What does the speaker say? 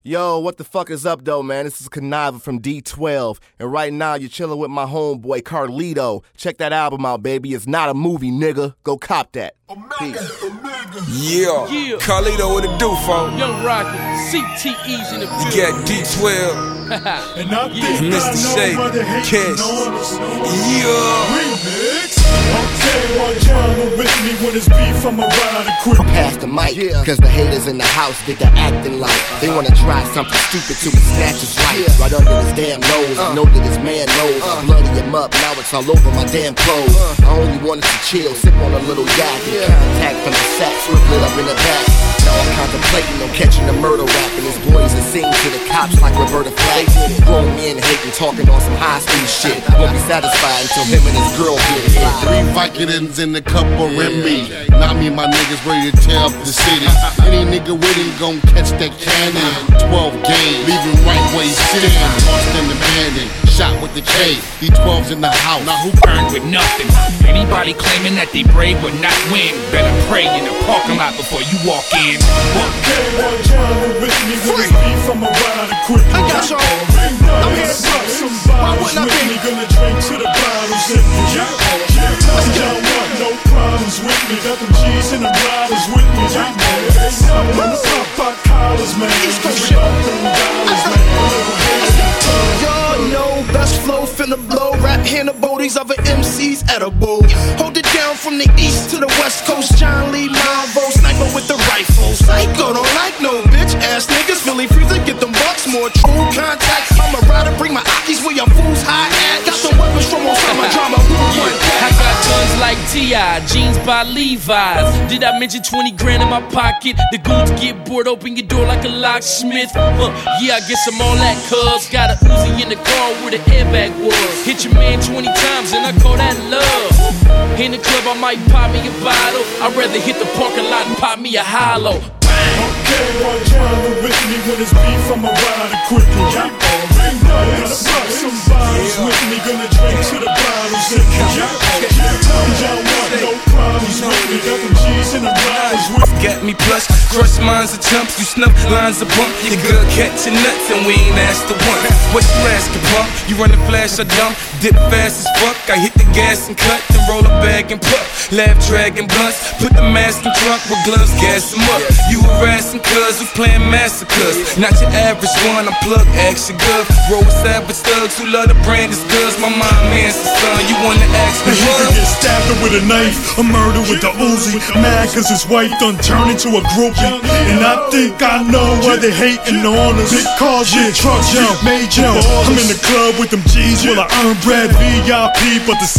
Yo, what the fuck is up, though, man? This is Conniva from D12, and right now you're chilling with my homeboy Carlito. Check that album out, baby. It's not a movie, nigga. Go cop that. Peace. Yeah, Carlito, what it do, folks? Young Rocket, CTE's in the building. You got D12, and I think Mr. Shake, Kiss. Remix. Okay, one genre with me when it's beef, I'ma ride it quick. Pass the mic, cause the haters in the house get to acting like they wanna try something stupid till we snatch his life. Right under his damn nose, I know that his man knows. I bloody him up, now it's all over my damn clothes. I only wanted to chill, sip on a little yak, and contact from the sack, swiftly up in the back. Now I'm contemplating on catching a murder rap, and his boys are singing to the cops like Roberta Flack. Grown men hating, talking on some high school shit. Won't be satisfied until him and his girl get it. 3 Vicodins in a cup of Remy. Now me and my niggas ready to tear up the city. Any nigga with him gon' catch that cannon. 12 game, leave him right where he's sitting. Lost in the abandoned, shot with the K. D12's in the house. Now who burned with nothing? Anybody claiming that they brave would not win. Better pray in the parking lot before you walk in. Okay, one genre with me when it's beef, I'ma ride it quick. I got y'all. I'm here. Some bottles with me, gonna drink to the bottles empty. Y'all want no problems with me. Got them G's and the riders with me. I'm gonna pop our collars, man. Cause we got them dollars, man. Y'all know best flow finna blow. Rap Hannibal, these other MCs edible. Hold it down from the east to the west coast. John Lee Malvo, sniper with the rifle. Psycho, don't like no bitch ass niggas. Philly freezer, get them bucks, more true contact. I'm a rider, bring my Akis where your fools high at. Got some weapons from Osama drama. I got guns like T.I., jeans by Levi's. Did I mention 20 grand in my pocket? The goons get bored, open your door like a locksmith. Yeah, I guess I'm all that, cuz got a Uzi in the car where the airbag was. Hit your man 20 times and I call that love. In the club I might pop me a bottle. I'd rather hit the parking lot and pop me a hollow. Okay, one genre with me when it's beef, I'ma ride it quickly. Gotta pop some bottles with me, gonna drink to the bottles empty. Y'all want no problems with me, got them G's and the riders with me. Got me plush, crush minds of chumps. You snuff lines of bump. Your girl catching nuts and we ain't asked to once. What you asking, pump? You running flash or dump? Dip fast as fuck. I hit the gas and cut, then roll a bag and puff. Laugh, dragging blunts. Put the mask in trunk with gloves, gas them up. You harassing cuz we playing massacres. Not your average one, I'm plug action good. Roll with savage thugs who love the brand is goods. My mind man's the son, you wanna ask me what? Get stabbed with a knife, a murder with the Uzi. Mad cause his wife done turned into a groupie. And I think I know why they hating on us. Big cars, big trucks, big major. I'm in the club with them G's, will I earn bread? VIP, but the